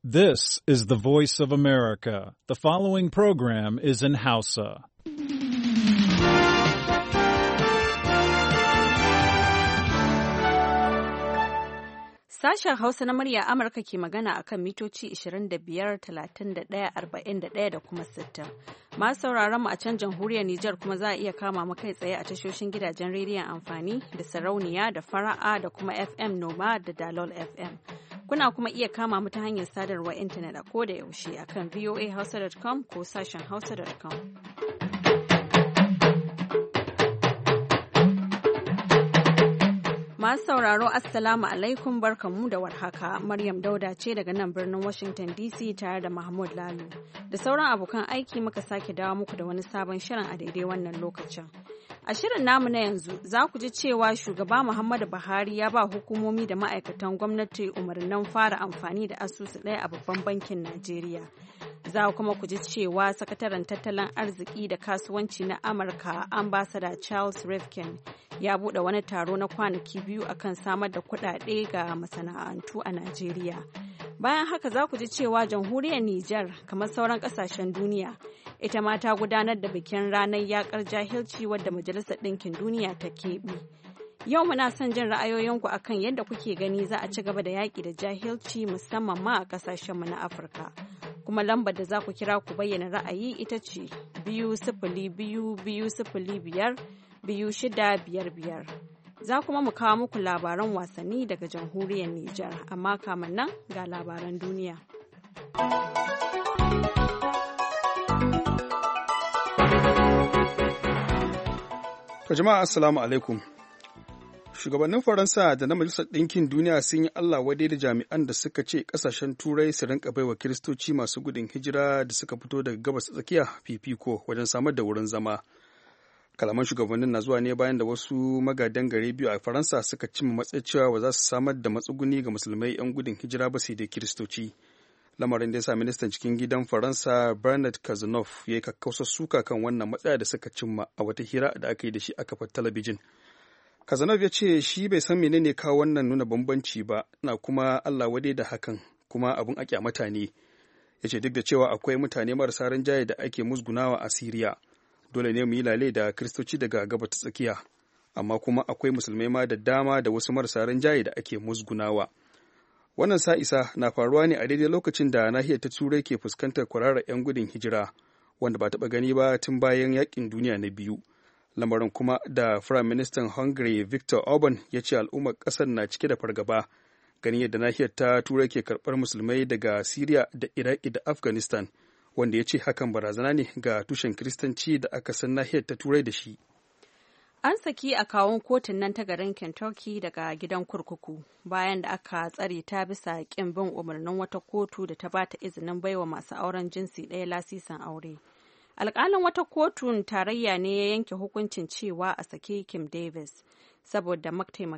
This is the voice of America. The following program is in Hausa. Sashen Hausa na murya Amurka ke magana akan mitoci 25, 31, 41 da kuma 60. Masu sauraron mu a can jamhuriyar Nijar kuma za a iya kama mu kai tsaye a tashoshin gidajen rediyon amfani da sarauniya da fara'a da kuma FM Noma da Dalol FM. Kuna kuma iya kama mu ta hanyar sadarwar intanet a koda yaushe akan voahausa.com ko sashen hausa.com. Masu sauraro Assalamu alaikum barkanmu da warhaka. Maryam Dauda ce daga nan birnin Washington DC tare da Mahmud Lalu. Da sauran abokan aiki muka sake dawo muku da wani sabon shirin a daidai wannan lokacin. A shirin namu na yanzu za ku ji cewa shugaba Muhammadu Buhari ya ba hukumomi da ma'aikatan gwamnati umarnin fara amfani da asusu ɗaya a babban bankin Najeriya. Za kuma ku ji cewa sakataren tattalin arziki da kasuwanci na Amurka Ambassador Charles Rifkin ya buɗe wani taro na kwanaki biyu akan samar da kuɗaɗe ga masana'antu a Najeriya. Bayan haka za ku ji cewa jamhuriyar Nijar kamar sauran ƙasashen duniya ita ma ta gudanar da bikin ranar yakar jahilci wadda Majalisar Ɗinkin Duniya ta keɓe. Yau muna son jin ra'ayoyinku akan yadda kuke gani za a ci gaba da yaƙi da jahilci musamman ma a ƙasashenmu na Afirka. Kuma lambar da za ku kira ku bayyana ra'ayi ita ce 202-205-2655. Za kuma mu kawo muku labaran wasanni daga jamhuriyar Nijar, amma kamin nan ga labaran duniya. To jama'a assalamu alaikum. Shugabannin Faransa da na Majalisar Ɗinkin Duniya sun yi Allah wadai da jami'an da suka ce ƙasashen Turai su rinka baiwa Kiristoci masu gudun hijira da suka fito daga gabas tsakiya fifiko wajen samar da wurin zama. Kalaman shugabannin na zuwa ne bayan da wasu magadan gari biyu a Faransa suka cimma matsayin cewa ba za su samar da matsuguni ga musulmai 'yan gudun hijira ba sai dai Kiristoci. Lamarin da ya sa ministan cikin gidan Faransa Bernard Cazeneuve ya yi kakkausar suka kan wannan matsaya da suka cimma a wata hira da aka yi da shi a kafar talabijin. Cazeneuve ya ce shi bai san menene kawo wannan nuna bambanci ba, na kuma Allah wadai da hakan, kuma abun a kyamata ne. Ya ce duk da cewa akwai mutane marasa rinjaye da ake musgunawa a Siriya, dole ne mu yi lale da Kiristoci daga gabas ta tsakiya, amma kuma akwai musulmai ma da dama da wasu marasa rinjaye da ake musgunawa. Wannan sa'isa na faruwa ne a daidai lokacin da nahiyar ta Turai ke fuskantar kwararar 'yan gudun hijira, wanda ba taɓa gani ba tun bayan yaƙin duniya na biyu. Lamarin kuma da Firayim Ministan Hungary Viktor Orban ya ce al'ummar ƙasar na cike da fargaba, ganin yadda nahiyar ta Turai ke karɓar musulmai daga Siriya da Iraki da Afghanistan, wanda ya ce hakan barazana ne ga tushen Kiristanci da aka san nahiyar ta Turai da shi. An saki a kawun kotun nan ta garin Kentucky daga gidan kurkuku bayan da aka tsare ta bisa ƙin bin umarnin wata kotu da ta bata izinin baiwa masu auren jinsi ɗaya lasisin aure. Alƙalin wata kotun tarayya ne ya yanke hukuncin cewa a sake Kim Davis saboda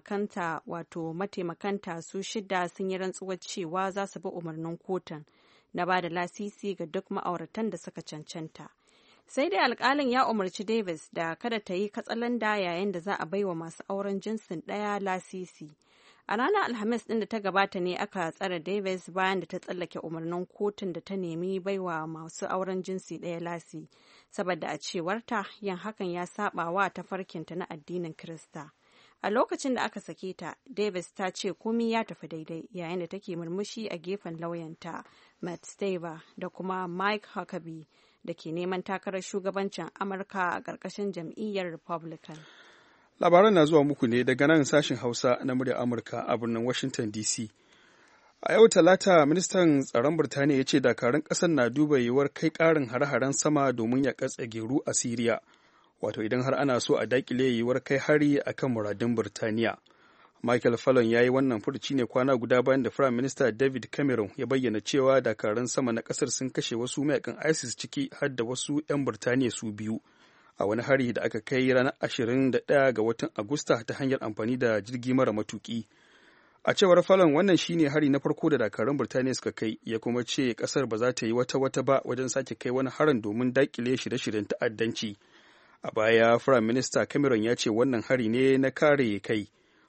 mataimakanta su shida sun yi rantsuwar cewa za su bi umarnin kotun na ba da lasisi ga duk ma'auratan da suka cancanta. Sai dai alkalin ya umarci Davis da kada ta yi katsalanda yayin da za a baiwa masu auren jinsin ɗaya lasisi. A ranar Alhamis ɗin da ta gabata ne aka tsare Davis bayan da ta tsallake umarnin kotun da ta nemi baiwa masu auren jinsi ɗaya lasi, saboda a cewarta yin hakan ya saba wa tafarkinta na addinin Kirista. A lokacin da aka sake ta, Davis ta ce komi ya tafi daidai yayin da take murmushi a gefen lauyanta Matt Staver da kuma Mike Huckabee da ke neman takarar shugabancin Amurka a ƙarƙashin jam'iyyar Republican. Labaran na zuwa muku ne daga nan sashen Hausa na muryar Amurka a birnin Washington DC. A yau Talata, ministan tsaron Birtaniya ya ce dakarun ƙasar na duba yiwuwar kai ƙarin hare-haren sama domin ya tsageru a Siriya, wato idan har ana so a daƙile yiwuwar kai hari a kan muradun Birtaniya. Michael Fallon ya yi wannan furuci ne kwana guda bayan da Firayim Minista David Cameron ya bayyana cewa dakarun sama na ƙasar sun kashe wasu mayakan ISIS ciki har da wasu 'yan Birtaniya su biyu a wani hari da aka kai ranar 21 ga watan Agusta ta hanyar amfani da jirgi mara matuƙi. A cewar Fallon, wannan shine hari na farko da dakarun Birtaniya suka kai, ya kuma ce ƙasar ba za ta yi wata ba wajen sake kai wani harin domin daƙile shirye-shiryen ta'addanci. A baya, Firayim Minista Cameron ya ce wannan hari ne na kare kai,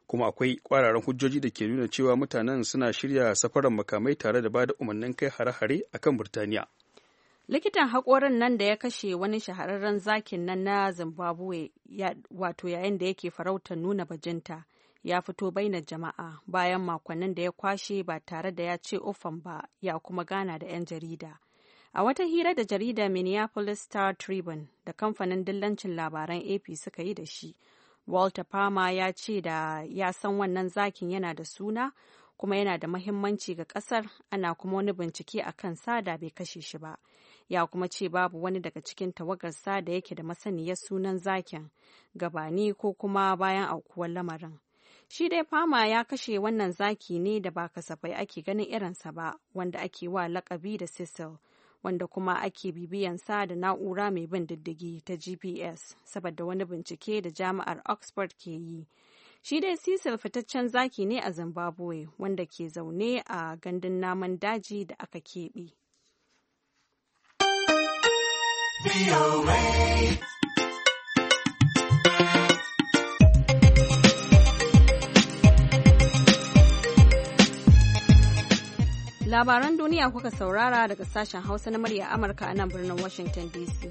kuma akwai kwararan hujjoji da ke nuna cewa mutanen suna shirya safarar makamai tare da bada umarnin kai hare-hare akan Burtaniya. Likitan haƙorin nan da ya kashe wani shahararren zakin nan na Zimbabwe wato yayin da yake farautar nuna bajinta ya fito bainar jama'a bayan makonnin da ya kwashe ba tare da ya ce ofan ba ya kuma gana da 'yan jarida. A wata hira da jaridar Minneapolis Star Tribune da kamfanin dillancin labaran AP suka yi da shi, Walter Palmer ya ce da ya san wannan zakin yana da suna kuma yana da mahimmanci ga kasar, ana kuma wani bincike a kan da bai kashe shi ba. Ya kuma ce babu wani daga cikin tawagarsa da yake da masaniyar sunan zakin gabani ko kuma bayan aukuwar lamarin. Shi dai Palmer ya kashe wannan zaki ne da ba kasafai ake ganin irinsa ba, wanda ake wa lakabi da Cecil, wanda kuma ake bibiyansa da na'ura mai bin diddigi ta GPS saboda wani bincike da jami'ar Oxford ke yi. Shi dai Cecil fitaccen zaki ne a Zimbabwe wanda ke zaune a gandun namun daji da aka keɓe. Labaran duniya kuka saurara daga sashen Hausa na murya Amurka a nan birnin Washington DC.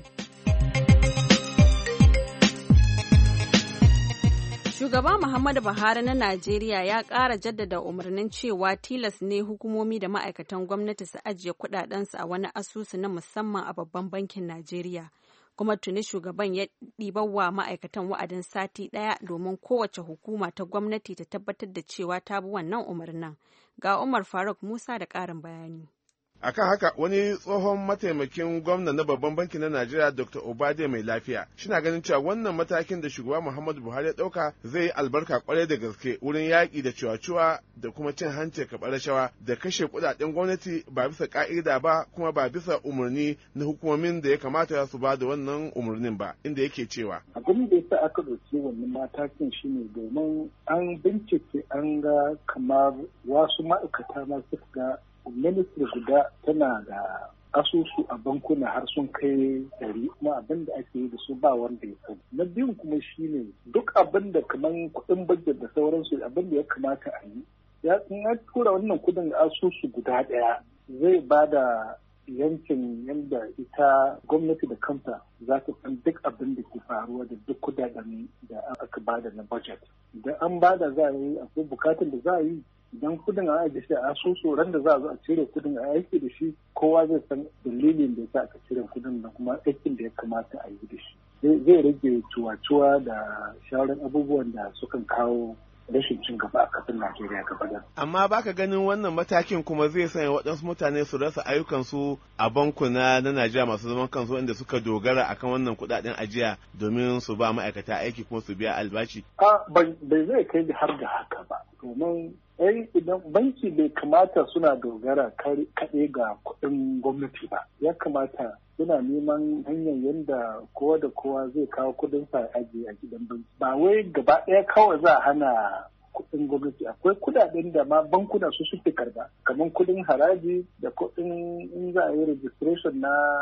Shugaba Muhammadu Buhari na Najeriya ya ƙara jaddada umarnin cewa tilas ne hukumomi da ma'aikatan gwamnati su ajiye kuɗaɗensu a wani asusu na musamman a babban bankin Najeriya. Kuma tuni shugaban ya ɗibawa ma'aikatan wa'adin sati ɗaya domin kowace hukuma ta gwamnati ta tabbatar da cewa ta bi wannan umarnin. Ga Umar Faruk Musa da ƙarin bayani. Akan haka wani tsohon mataimakin gwamna na babban banki na Najeriya Dr. Obade mai lafiya shina ganin cewa wannan matakin da shugaba Muhammadu Buhari ya dauka zai yi albarka kwarai da gaske wurin yaƙi da ciwaciwa da kuma cin hanci karɓar rashawa da kashe kuɗaɗen gwamnati ba bisa ka'ida ba kuma ba bisa umarni na hukumomin da ya kamata su ba da wannan umarnin ba, inda yake cewa abin da yasa aka ɗauki wannan matakin shine domin an bincike an ga kamar wasu ma'aikata ma suka ga ministry guda tana da asusu a bankuna har sun kai 100 kuma abin da ake yi da su ba wanda ya sani. Na biyun kuma shine duk abin da kamar kuɗin budget da sauransu abin da ya kamata a yi ya tura wannan kuɗin asusu guda ɗaya zai ba da yankin yadda ita gwamnati da kanta za ta san duk abin da ke faruwa da duk kudaden da aka bada na budget. Idan an bada za a yi akwai bukatun da za a yi idan kudin a ajiye shi a asusu ran da za a zo a cire kudin a aiki da shi kowa zai san dalilin da yasa aka cire kudin da kuma aikin da ya kamata a yi da shi. Zai rage cuwa-cuwa da shawarar abubuwan da sukan kawo rashin cin gaba a kasar Najeriya gaba da. Amma baka ganin wannan matakin kuma zai sanya waɗansu mutane su rasa ayyukansu a bankuna na Najeriya masu zaman kansu inda suka dogara akan wannan kuɗaɗen ajiya domin su ba ma'aikata aiki kuma su biya albashi. Bai zai kai har da haka ba. Domin idan banki bai kamata suna dogara kaɗai ga kuɗin gwamnati ba. Ya kamata suna neman hanyar yadda kowa da kowa zai kawo kudin sa ajiye a gidan banki. Ba wai gaba ɗaya kawai za a hana kuɗin gwamnati. Akwai kuɗaɗen da ma bankuna su suke karba, kamar kuɗin haraji da kuɗin in za a yi registration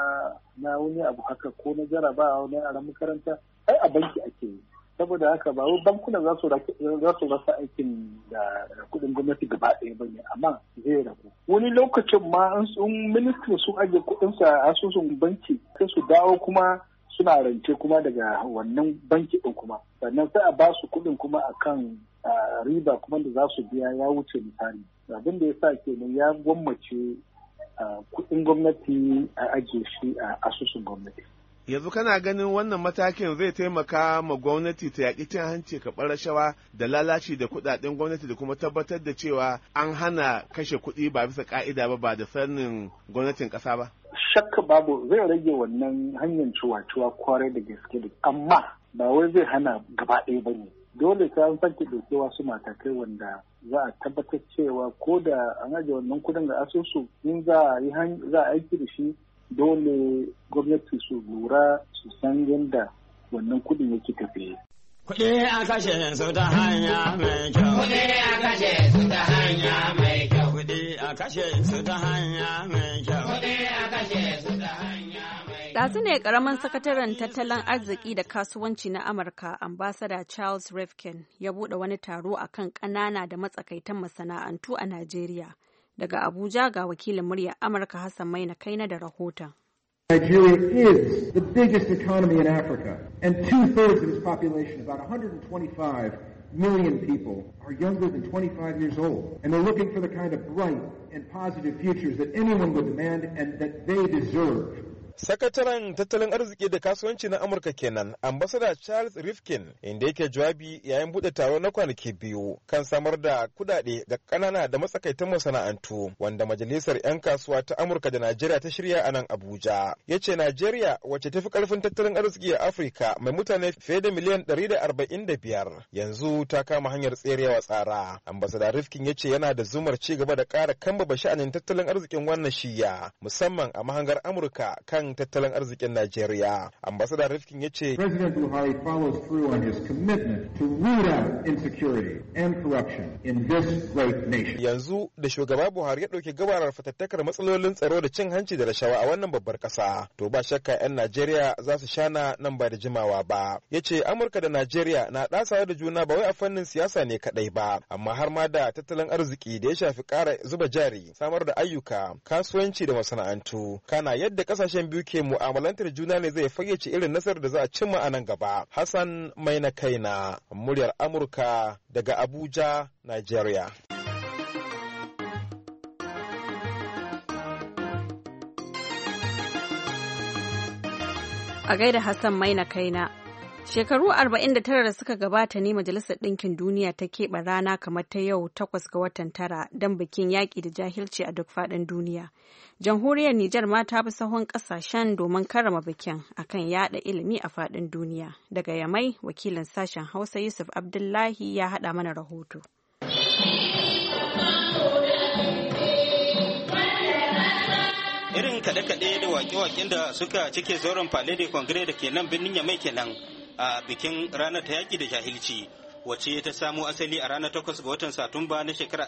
na wani abu haka ko na jarabawa wani yaran makaranta, ai a banki ake yi. Saboda haka ba wai bankuna za su rasa aikin da kuɗin gwamnati gaba ɗaya ba ne, amma zai rabu. Wani lokacin ma in ministry sun ajiye kuɗinsa a asusun banki sai su dawo kuma suna rance kuma daga wannan banki ɗin kuma. Sannan sai a ba su kuɗin kuma akan riba kuma da za su biya ya wuce misali. Abin da ya sa kenan ya gwammace kuɗin gwamnati a ajiye shi a asusun gwamnati. Yanzu kana ganin wannan matakin zai taimaka ma gwamnati ta yaƙi cin hanci karɓar rashawa da lalaci da kuɗaɗen gwamnati da kuma tabbatar da cewa an hana kashe kuɗi ba bisa ƙa'ida ba da sanin gwamnatin ƙasa ba? Shakka babu zai rage wannan hanyar ciwa-ciwa kwarai da gaske da amma ba wai zai hana gaba ɗaya ba ne. Dole sai an sake ɗauke wasu matakai wanda za a tabbatar cewa ko da an ajiye wannan kuɗin ga asusu in za a aiki da shi dole gwamnati su lura su san yadda wannan kudin yake tafiye. Kuɗi a kashe su ta hanya mai kyau. Kuɗi a kashe su ta hanya mai kyau. Kuɗi a kashe su ta hanya mai kyau. Kuɗi a kashe su ta hanya mai kyau. Ɗazu ne ƙaramin sakataren tattalin arziki da kasuwanci na Amurka, Ambassador Charles Rifkin, ya buɗe wani taro a kan ƙanana da matsakaitan masana'antu a Najeriya. Daga Abuja ga wakilin muryar Amurka Hassan Maina Kaina da rahoton. Nigeria is the biggest economy in Africa, and 2/3 of its population, about 125 million people, are younger than 25 years old, and they're looking for the kind of bright and positive futures that anyone would demand and that they deserve. Sakataren tattalin arziki da kasuwanci na Amurka kenan, Ambassador Charles Rifkin, inda yake jawabi yayin buɗe taro na kwanaki biyu kan samar da kudade ga ƙanana da matsakaitan masana'antu wanda Majalisar 'yan kasuwa ta Amurka da Najeriya ta shirya a nan Abuja. Ya ce Najeriya wacce tafi ƙarfin tattalin arziki a Afirka mai mutane fiye da miliyan 145 yanzu ta kama hanyar tserewa tsara. Ambassador Rifkin ya ce yana da zumar ci gaba da ƙara kambaba sha'anin tattalin arzikin wannan shiya musamman a mahangar Amurka kan tattalin arzikin Najeriya. Ambassador Rifkin ya ce President Buhari follows through on his commitment to root out insecurity and corruption in this great nation. Yanzu da shugaba Buhari ya ɗauki gabarar fatattakar matsalolin tsaro da cin hanci da rashawa a wannan babbar ƙasa, to ba shakka 'yan Najeriya za su shana nan ba da jimawa ba. Ya ce Amurka da Najeriya na ɗasawa da juna ba wai a fannin siyasa ne kaɗai ba, amma har ma da tattalin arziki da ya shafi ƙara zuba jari, samar da ayyuka, kasuwanci da masana'antu. Kana yadda ƙasashen biyu ke mu'amalantar juna ne zai fayyace irin nasarar da za a cimma a nan gaba. Hassan Maina Kaina, muryar Amurka daga Abuja, Nigeria. A gaida Hassan Maina Kaina. Shekaru 49 da suka gabata ne Majalisar Ɗinkin Duniya ta keɓe rana kamar ta yau 8 ga watan 9 don bikin yaƙi da jahilci a duk faɗin duniya. Jamhuriyar Nijar ma ta bi sahun ƙasashen domin karrama bikin akan yaɗa ilimi a faɗin duniya. Daga Yamai, wakilin sashen Hausa Yusuf Abdullahi ya haɗa mana rahoto. Irin kaɗe-kaɗe da waƙe-waƙen da suka cike zauren Palais de Congrès da ke nan birnin Yamai kenan a bikin ranar ta yaƙi da jahilci, wacce ta samo asali a ranar 8 ga watan Satumba na shekarar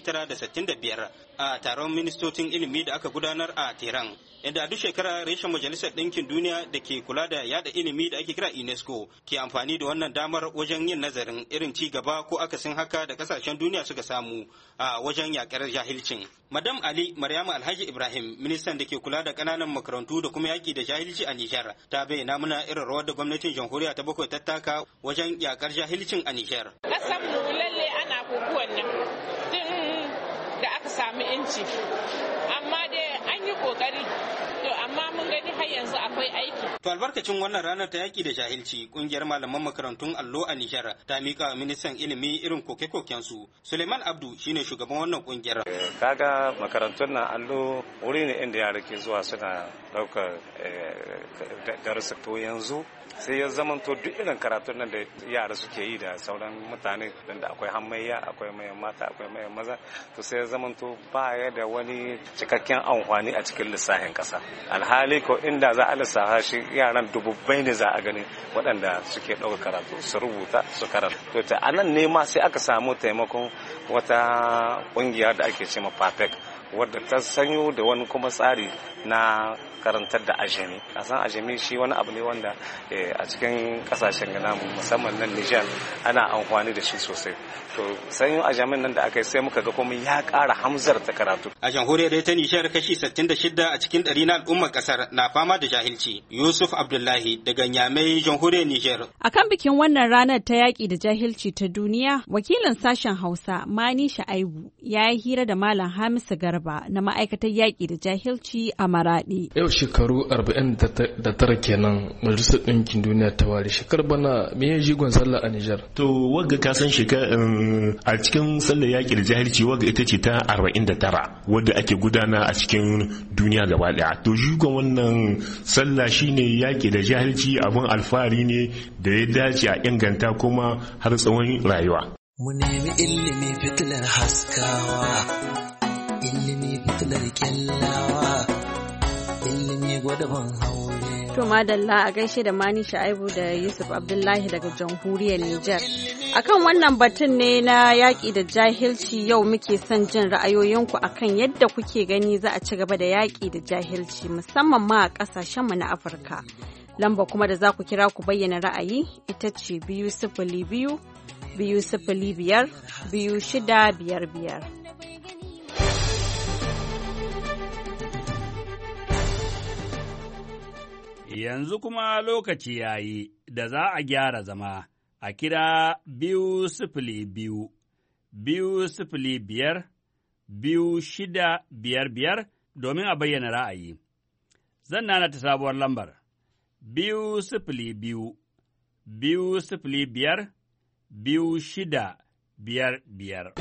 1965 a taron ministocin ilimi da aka gudanar a Tehran. Inda a duk shekara reshen Majalisar Ɗinkin Duniya da ke kula da yada ilimi da ake kira UNESCO ke amfani da wannan damar wajen yin nazarin irin ci gaba ko akasin haka da kasashen duniya suka samu a wajen yakar jahilcin. Madam Ali Maryama Alhaji Ibrahim, ministan da ke kula da ƙananan makarantu da kuma yaki da jahilci a Nijar, ta bayyana mana irin rawar da gwamnatin jamhuriya ta bakwai ta taka wajen yakar jahilcin a Nijar. Kasan mu lalle ana kokuwan nan tun da aka samu inci, amma dai an yi kokari. To amma mun gani har yanzu akwai aiki. To albarkacin wannan ranar ta yaki da jahilci, kungiyar malaman makarantun allo a Nijar ta mika ministan ilimi irin koke-koken su. Suleiman Abdu shine shugaban wannan kungiyar. Kaga makarantun nan allo wuri ne inda yara ke zuwa suna daukar darussa. To yanzu sai ya zamanto duk irin karatun nan da yara suke yi da sauran mutane da akwai hamayya, akwai mayan mata, akwai mayan maza, to sai ya zamanto baya da wani cikakken amfani a cikin lissafin kasa. Alhali ko inda za a lissafa shi yaran dububbai ne za a gani waɗanda suke ɗauka karatu su rubuta su karanta. To ta anan ne ma sai aka samu taimakon wata ƙungiya da ake ce ma PAPEC, wadda ta sanyo da wani kuma tsari na karantar da ajami. A san ajami shi wani abu ne wanda a cikin kasashen gana musamman nan Nijar ana amfani da shi sosai. To sanyo ajamin nan da aka yi sai muka ga kuma ya ƙara hamzar ta karatu. A jamhuriyar ta Nijar kashi 66 a cikin 100 na al'ummar kasar na fama da jahilci. Yusuf Abdullahi daga Nyamai, jamhuriyar Nijar. Akan bikin wannan ranar ta yaƙi da jahilci ta duniya, wakilin sashen Hausa Mani Sha'aibu ya yi hira da Malam Hamisu Garba na ma'aikatar yaƙi da jahilci a Maraɗi. Yau shekaru 49 kenan Majalisar Ɗinkin Duniya ta ware. Shekar bana me ya jigon sallah a Nijar? To wagga ka san a cikin sallar yaƙi da jahilci wagga ita ce ta 49 wadda ake gudana a cikin duniya gaba ɗaya. To jigon wannan sallah shine yaƙi da jahilci, abun alfahari ne da ya dace a inganta kuma har tsawon rayuwa. Mu nemi ilimi fitilar haskawa, ilimi fitilar kyallawa. ilimi gwadaban haure. To madalla a gaishe da Mani Sha'ibu da Yusuf Abdullahi daga jamhuriyar Nijar. Akan wannan batun ne na yaƙi da jahilci yau muke son jin ra'ayoyinku akan yadda kuke gani za a ci gaba da yaƙi da jahilci musamman ma a ƙasashenmu na Afirka. Lamba kuma da za ku kira ku bayyana ra'ayi ita ce 202 205 2655. Yanzu kuma lokaci ya yi da za a gyara zama a kira 202 205 2655 domin a bayyana ra'ayi. Zan nana ta sabuwar lambar 202 205 2655.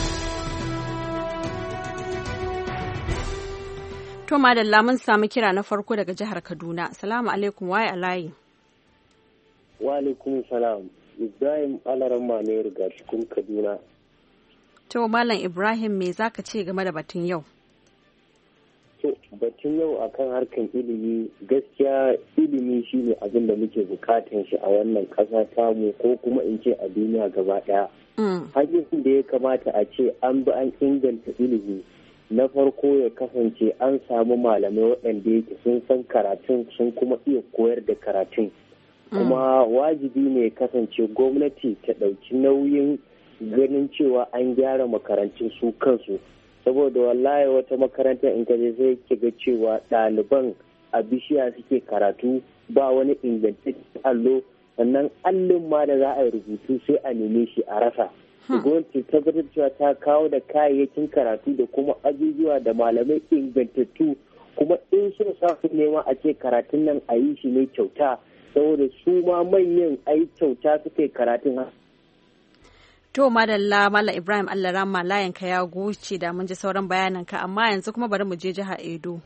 To madalla mun samu kira na farko daga jihar Kaduna. Salamu alaikum, waye alayi. Wa alaikum salam. Ibrahim Alaramma ne riga cikin Kaduna. To Malam Ibrahim me zaka ce game da batun yau? To batun yau akan harkan ilimi, gaskiya ilimi shine abin da muke bukatan shi a wannan ƙasa tamu ko kuma in ce a duniya gaba ɗaya. Hanyoyin da ya kamata a ce an bi an inganta ilimi. Na farko ya kasance an samu malamai waɗanda yake sun san karatun sun kuma iya koyar da karatun. Kuma wajibi ne ya kasance gwamnati ta ɗauki nauyin ganin cewa an gyara makarantun su kansu. Saboda wallahi wata makaranta in ka je sai ki ga cewa ɗaliban a bishiya suke karatu ba wani ingantaccen allo, sannan allon ma da za a yi rubutu sai a neme shi a rasa. Gwamnati tabbatar cewa ta kawo da kayayyakin karatu da kuma ajujuwa da malamai ingantattu, kuma in sun samu nema a ce karatun nan a yi shi ne kyauta, saboda su ma manyan ai kyauta suke karatun. To madalla Malam Ibrahim Allah rama layan ka ya goce da mun ji sauran bayanan ka, amma yanzu kuma bari mu je jihar Edo.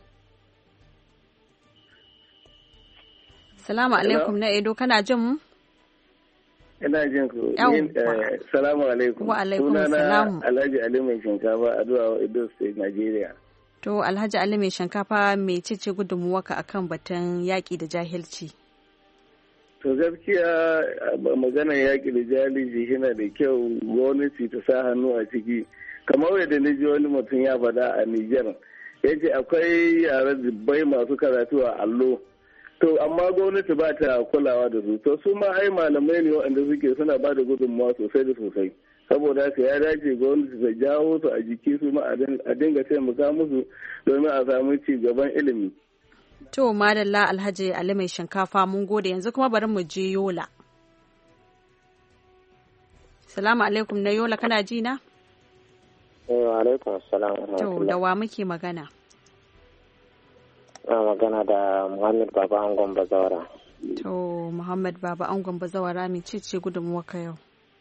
Salamu alaikum na Edo, kana jin mu? Ina jin ku. Salamu alaikum. Wa alaikum salam. Alhaji Ali mai shinkafa a Adua Edo State, Nigeria. To Alhaji Ali mai shinkafa mai cece gudunmuwarka akan batun yaƙi da jahilci? To gaskiya maganar yaƙi da jahilci yana da kyau gwamnati ta sa hannu a ciki. Kamar yadda na ji wani mutum ya faɗa a Nijar, ya ce akwai yara dubbai masu karatu a allo. To amma gwamnati ba ta kulawa da su, to su ma ai malamai ne waɗanda suke suna ba da gudunmawa sosai da sosai. Saboda haka ya dace gwamnati ta jawo su a jiki su ma a dinga taimaka musu domin a samu ci gaban ilimi. To madalla Alhaji Ali mai shinkafa mun gode, yanzu kuma bari mu je Yola. Salamu alaikum na Yola, kana ji na? Wa alaikum salam. To da wa muke magana? Magana da Muhammad Baba Angon Bazawara. To Muhammad Baba Angon Bazawara mai ce gudunmuwarka yau?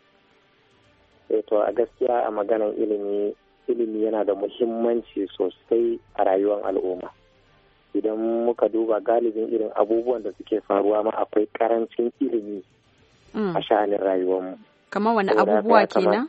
To a gaskiya a maganar ilimi yana da muhimmanci sosai a rayuwar al'umma. Idan muka duba galibin irin abubuwan da suke faruwa ma akwai karancin ilimi a sha'anin rayuwarmu. Kamar wani abubuwa kenan?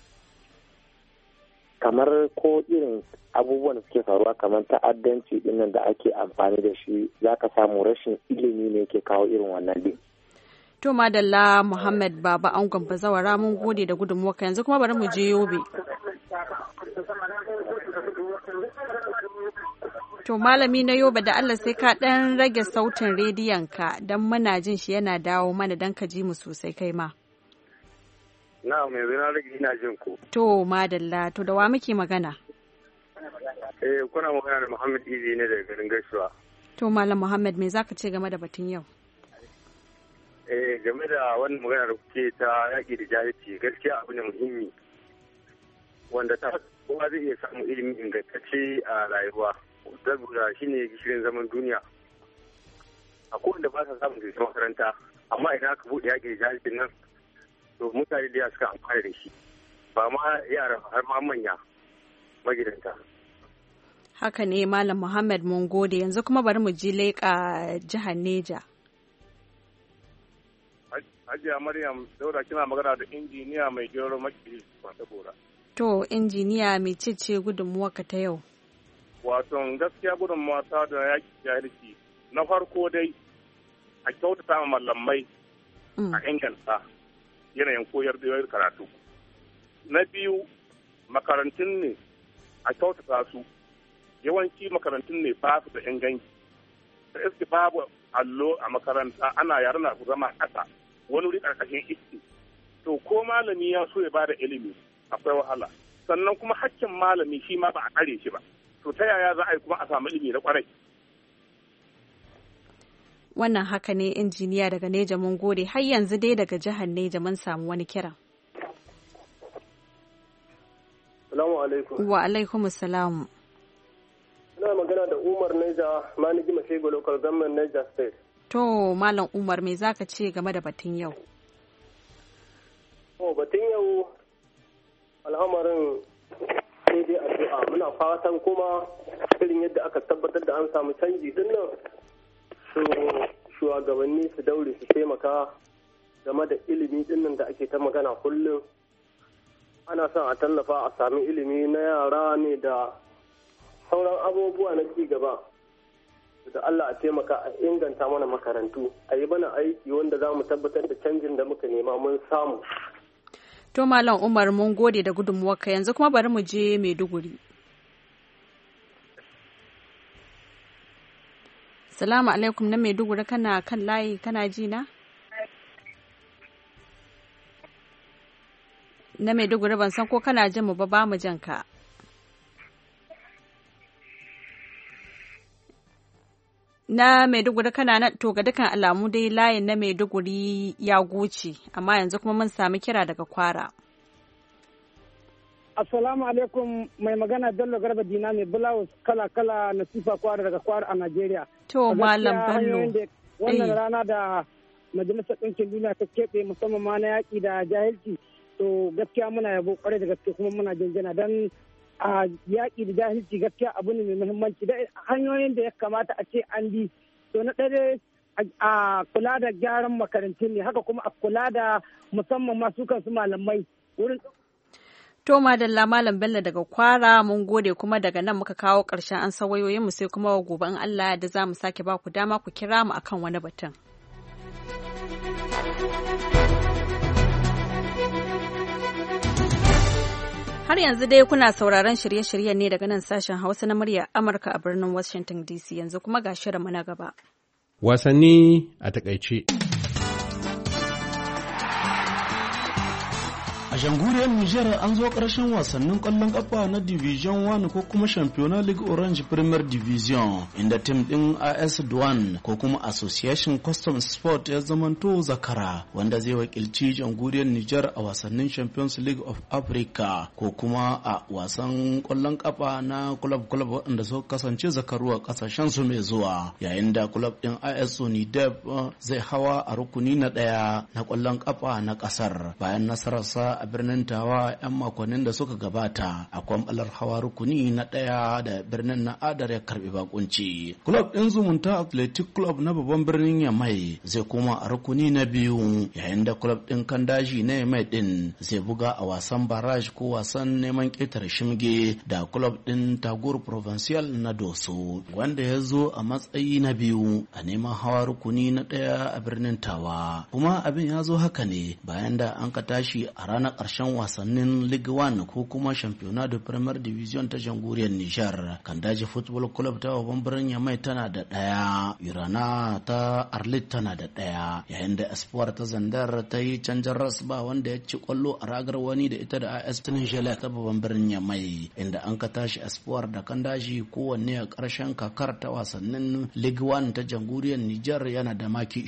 Kamar ko irin abubuwan da suke faruwa kamar ta'addanci dinnan da ake amfani da shi, za ka samu rashin ilimi ne ke kawo irin wannan din. To madalla Muhammad Baba Angon Bazawara mun gode da gudunmuwarka, yanzu kuma bari mu je Yobe. To malami na Yobe da Allah sai ka ɗan rage sautin rediyon ka don muna jin shi yana dawo mana don ka ji mu sosai kai ma. Na'am, yanzu na rage ina jin ku. To madalla, to da wa muke magana? Kuna magana da Muhammad Izi ne daga garin Gaisuwa. To Malam Muhammad me zaka ce game da batun yau? Game da wannan magana da kuke ta yaƙi da jahilci, gaskiya abu ne muhimmi wanda ta kowa zai iya samun ilimi ingantacce a rayuwa, saboda shi ne gishirin zaman duniya. A kowanne ba sa samun jirgin makaranta, amma idan aka buɗe yaƙi da jahilcin nan, to mutane da suka amfani da shi, ba ma yara har ma manya magidanta. Haka ne Malam Muhammad mun gode, yanzu kuma bari mu ji leƙa jihar Neja. Hajiya Maryam Daura kina magana da injiniya mai gero makiri Kwanta Gora. To injiniya mai ce gudunmuwarka ta yau? wato gaskiya gudunmawa ta da yaƙi jahilci na farko dai a kyautata malamai a inganta yanayin koyar da karatu. Na biyu makarantun ne a kyautata su, yawanci makarantun ne ba su da inganci. Da iske babu allo a makaranta ana yare na zama ƙasa wani wuri ƙarƙashin iske. To ko malami ya so ya bada ilimi akwai wahala. Sannan kuma hakkin malami shi ma ba a ƙare shi ba. To ta yaya za a yi kuma a samu ilimi na ƙwarai? Wannan haka ne injiniya daga Neja mun gode. Har yanzu dai daga jihar Neja mun samu wani kiran. Salamu alaikum. Wa alaikum salam. Ina magana da Umar Neja, Maniji Mashego Local Government Niger State. To, Malam Umar, me zaka ce game da batun yau? Batun yau al'amarin sai dai addu'a. Muna fatan kuma irin yadda aka tabbatar da an samu canji din nan su shugabanni su daure su taimaka game da ilimi din nan da ake ta magana kullum. Ana son a tallafa a sami ilimi na yara ne da sauran abubuwa na ci gaba. Da Allah a taimaka a inganta mana makarantu, a yi mana aiki wanda za mu tabbatar da canjin da muka nema mun samu. To Malam Umar mun gode da gudunmuwarka, yanzu kuma bari mu je Maiduguri. Salamu alaikum na Maiduguri, kana kan layi, kana ji na? Na Maiduguri ban san ko kana jin mu ba mu jan ka. Na Maiduguri kana na to ga dukkan alamu dai layin na Maiduguri ya goce, amma yanzu kuma mun sami kira daga Kwara. Assalamu alaikum, mai magana Bello Garba Dina mai blouse kala-kala na sifa Kwara daga Kwara a Najeriya. To Malam Bello. Wannan rana da Majalisar Ɗinkin Duniya ta keɓe musamman ma na yaƙi da jahilci, to gaskiya muna yabo kwarai da gaske kuma muna jinjina don a yaƙi da jahilci gaskiya abu ne mai muhimmanci da hanyoyin da ya kamata a ce an bi. To na ɗaya a kula da gyaran makarantun ne, haka kuma a kula da musamman masu kansu malamai wurin. To madalla Malam Bello daga Kwara mun gode, kuma daga nan muka kawo ƙarshen an sawayoyin mu, sai kuma gobe in Allah da za mu sake ba ku dama ku kira mu akan wani batun. Har yanzu dai kuna sauraron shirye-shiryen ne daga nan sashen Hausa na murya Amurka a birnin Washington DC, yanzu kuma ga shirinmu na gaba. Wasanni a takaice. A jamhuriyar Nijar an zo ƙarshen wasannin ƙwallon ƙafa na Division 1 ko kuma Championnat League Orange Premier Division, inda tim ɗin AS Douane ko kuma Association Custom Sport ya zamanto zakara wanda zai wakilci jamhuriyar Nijar a wasannin Champions League of Africa ko kuma a wasan ƙwallon ƙafa na club waɗanda suka kasance zakaru a ƙasashen su mai zuwa, yayin da club ɗin AS Sonidep zai hawa a rukuni na ɗaya na ƙwallon ƙafa na ƙasar bayan nasararsa a birnin Tawa 'yan makonnin da suka gabata a kwambalar hawa rukuni na ɗaya da birnin na Adar ya karbi bakunci. Club ɗin Zumunta Athletic Club na babban birnin Yamai zai koma a rukuni na biyu, yayin da club ɗin Kandaji na Yamai ɗin zai buga a wasan barrage ko wasan neman ƙetare shimge da club ɗin Tagur Provincial na Doso, wanda ya zo a matsayi na biyu a neman hawa rukuni na ɗaya a birnin Tawa. Kuma abin ya zo haka ne bayan da an ka tashi a ranar ƙarshen wasannin Ligue 1 ko kuma Championnat de Premier Division ta jamhuriyar Nijar. Kandaji Football Club ta babban birnin Yamai tana da ɗaya, Irana ta Arlit tana da ɗaya, yayin da Espoir ta Zandar ta yi canjar ras ba wanda ya ci kwallo a ragar wani da ita da AS Tunisia ta babban birnin Yamai, inda an ka tashi Espoir da Kandaji kowanne a ƙarshen kakar ta wasannin Ligue 1 ta jamhuriyar Nijar yana da maki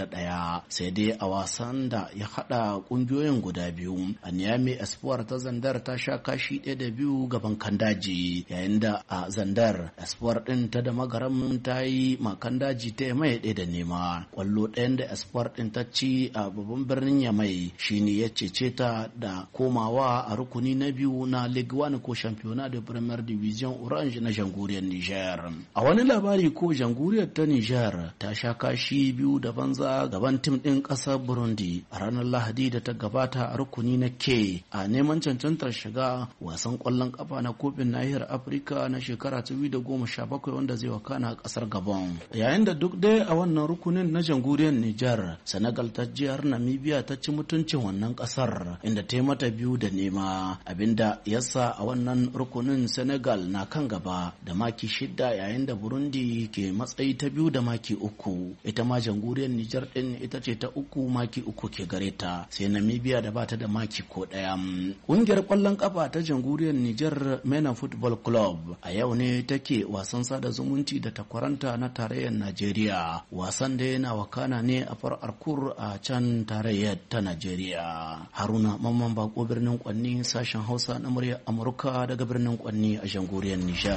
21, sai dai a wasan da ya haɗa ƙungiyoyin guda biyu a Niamey Espoir ta Zandar ta sha kashi 1-2 gaban Kandaji, yayin da a Zandar Espoir din ta da Magaram ta yi ma Kandaji ta mai 1-0. Kwallo ɗayan da Espoir din ta ci a babban birnin Yamai shine ya cece ta da komawa a rukuni na biyu na Ligue 1 ko Championnat de Premier Division Orange na jamhuriyar Niger. A wani labari ko jamhuriyar ta Niger ta sha kashi 2 da banza gaban tim din ƙasar Burundi a ranar Lahadi da ta gabata a rukuni na K a neman cancantar shiga wasan kwallon kafa na kofin nahiyar Afirka na shekara 2017 wanda zai wakana a kasar Gabon. Yayin da duk dai a wannan rukunin na jamhuriyar Nijar, Senegal ta jihar Namibia ta ci mutuncin wannan kasar inda ta yi mata 2-0, abinda yasa a wannan rukunin Senegal na kan gaba da maki 6 yayin da Burundi ke matsayi ta 2 da maki 3. Ita ma jamhuriyar Nijar din ita ce ta 3, maki 3 ke gare ta, sai Namibia da bata da maki ko daya. Kungiyar kwallon kafa ta jamhuriyar Nijar Mena Football Club a yau ne take wasan sada zumunci da takwaranta na tarayyar Najeriya. Wasan da yana wakana ne a Far Arkur a can tarayyar ta Najeriya. Haruna Mamman Bako, birnin Kwanni, sashen Hausa na muryar Amurka daga birnin Kwanni a jamhuriyar Nijar.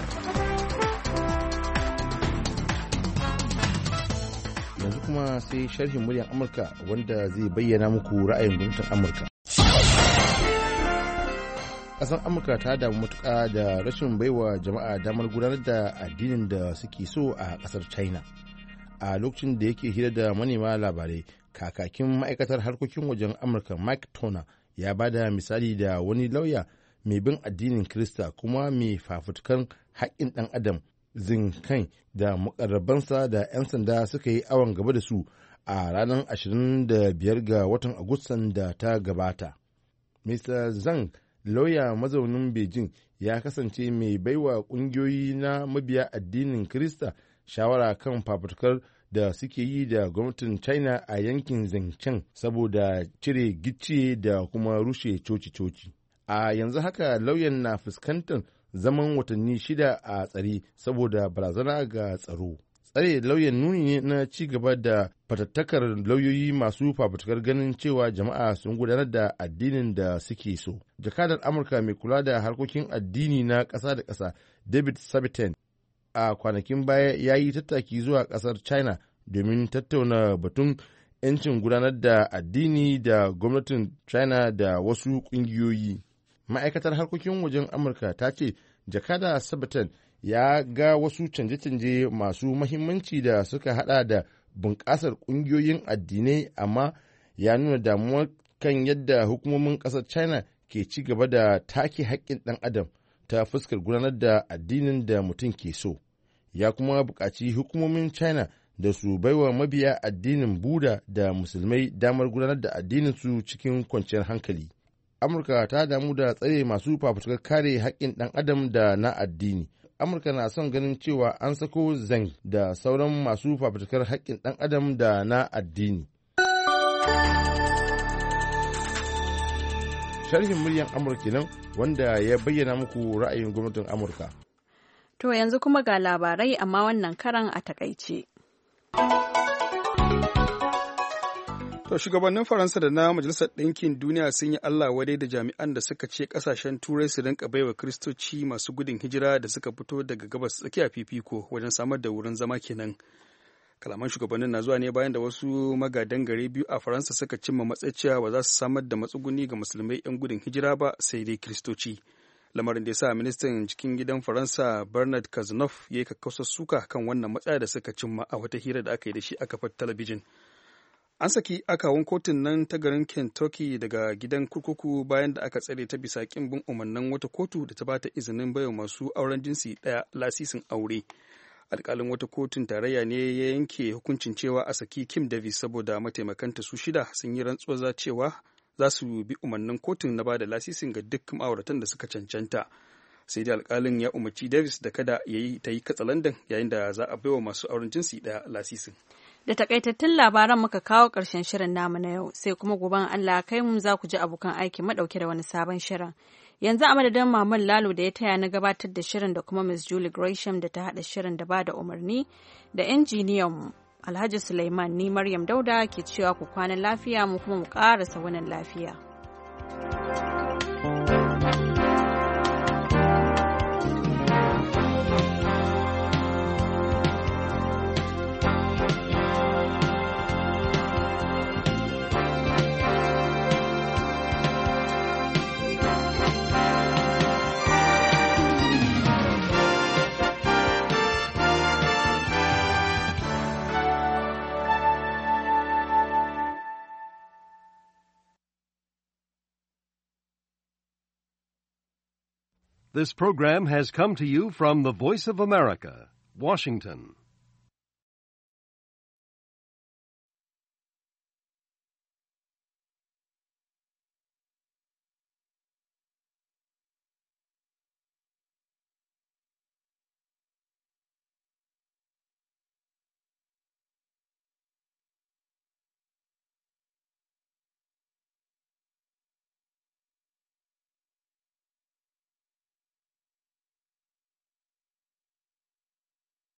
Yanzu kuma sai sharhin muryar Amurka wanda zai bayyana muku ra'ayin gwamnatin Amurka. Ƙasar Amurka ta damu matuƙa da rashin baiwa jama'a damar gudanar da addinin da suke so a ƙasar China. A lokacin da yake hira da manema labarai, kakakin ma'aikatar harkokin wajen Amurka Mike Turner ya ba da misali da wani lauya mai bin addinin Kirista kuma mai fafutukan haƙƙin ɗan adam Zinkai da mukarrabansa da 'yan sanda suka yi awon gaba da su a ranar 25 ga watan Agustan da ta gabata. Mr. Zhang, lauya mazaunin Beijing, ya kasance mai baiwa ƙungiyoyi na mabiya addinin Kirista shawara kan fafutukar da suke yi da gwamnatin China a yankin Xinjiang saboda cire gicciye da kuma rushe coci-coci. A yanzu haka lauyan na fuskantar zaman watanni 6 a tsare saboda barazana ga tsaro. Tsare lauyan nuni ne na ci gaba da fatattakar lauyoyi masu fafutukar ganin cewa jama'a sun gudanar da addinin da suke so. Jakadar Amurka mai kula da harkokin addini na ƙasa da ƙasa David Sabaten a kwanakin baya ya yi tattaki zuwa ƙasar China domin tattauna batun 'yancin gudanar da addini da gwamnatin China da wasu ƙungiyoyi. Ma'aikatar harkokin wajen Amurka ta ce jakada Sabaten ya ga wasu canje-canje masu mahimmanci da suka hada da bunƙasar ƙungiyoyin addinai, amma ya nuna damuwa kan yadda hukumomin ƙasar China ke ci gaba da take haƙƙin ɗan adam ta fuskar gudanar da addinin da mutum ke so. Ya kuma buƙaci hukumomin China da su baiwa mabiya addinin Buda da Musulmai damar gudanar da addininsu cikin kwanciyar hankali. Amurka ta damu da tsare masu fafutukar kare haƙƙin ɗan adam da na addini. Amurka na son ganin cewa an sako Zhang da sauran masu fafutukar haƙƙin ɗan adam da na addini. Sharhin muryar Amurka nan wanda ya bayyana muku ra'ayin gwamnatin Amurka. To yanzu kuma ga labarai amma wannan karan a takaice. To shugabannin Faransa da na Majalisar Ɗinkin Duniya sun yi Allah wadai da jami'an da suka ce ƙasashen Turai su rinka baiwa Kiristoci masu gudun hijira da suka fito daga gabas tsakiya fifiko wajen samar da wurin zama kenan. Kalaman shugabannin na zuwa ne bayan da wasu magadan gari biyu a Faransa suka cimma matsaciya ba za su samar da matsuguni ga musulmai 'yan gudun hijira ba sai dai Kiristoci. Lamarin da ya sa ministan cikin gidan Faransa Bernard Cazeneuve ya yi kakkausar suka kan wannan matsaya da suka cimma a wata hira da aka yi da shi a kafar talabijin. An saki akawun kotun nan ta garin Kentucky daga gidan kurkuku bayan da aka tsare ta bisa kin bin umarnin wata kotu da ta bata izinin baiwa masu auren jinsi ɗaya lasisin aure. Alƙalin wata kotun tarayya ne ya yanke hukuncin cewa a saki Kim Davis saboda mataimakanta su 6 sun yi rantsuwa cewa za su bi umarnin kotun na bada lasisin ga duk ma'auratan da suka cancanta. Sai dai alƙalin ya umarci Davis da kada ta yi katsalandan yayin da za a baiwa masu auren jinsi ɗaya lasisin. Da takaitattun labaran muka kawo ƙarshen shirin namu na yau, sai kuma goben Allah kai mu za ku ji abokan aiki madauke da wani sabon shirin. Yanzu a madadin Maman Lalo da ya taya na gabatar da shirin da kuma Miss Julie Gresham da ta haɗa shirin da ba da umarni da injiniyan Alhaji Sulaiman, ni Maryam Dauda ke cewa ku kwana lafiya mu kuma mu ƙarasa wannan lafiya. This program has come to you from the Voice of America, Washington.